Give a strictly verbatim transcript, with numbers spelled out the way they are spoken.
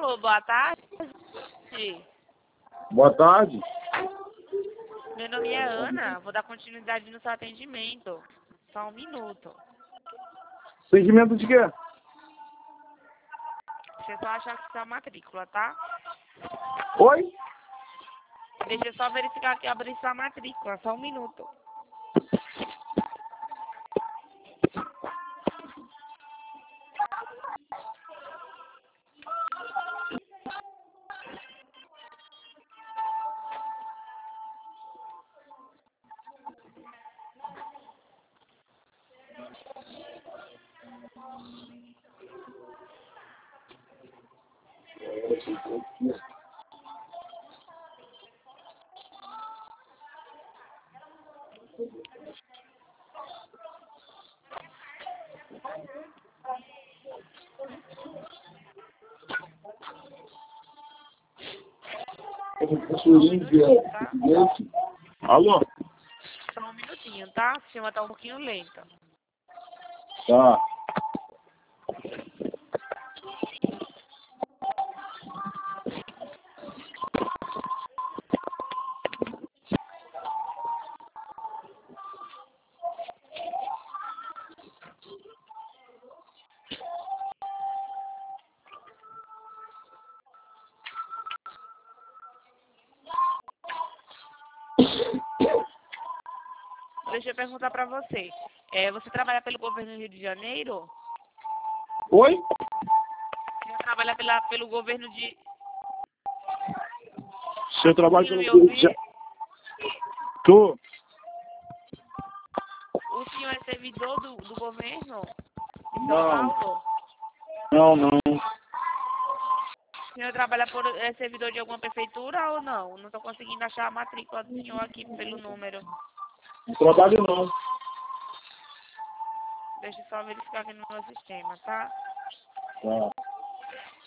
Alô, boa tarde. Boa tarde. Meu nome é Ana, vou dar continuidade no seu atendimento. Só um minuto. Segmento de quê? Deixa eu só achar que sua matrícula, tá? Oi? Deixa eu só verificar que abri sua matrícula, só um minuto. Só um minutinho, tá? Alô? Só um minutinho, tá? O sistema tá um pouquinho lento. Tá. Deixa eu perguntar pra você. É, você trabalha pelo governo do Rio de Janeiro? Oi? Você trabalha pela, pelo governo de... Você trabalha Conseguindo me pelo... ouvir? Tu? O senhor é servidor do, do governo de São Não. Paulo? Não, não. O senhor trabalha por é servidor de alguma prefeitura ou não? Não estou conseguindo achar a matrícula do senhor aqui pelo número. Não trabalho não. Deixa eu só verificar aqui no meu sistema, tá? Tá.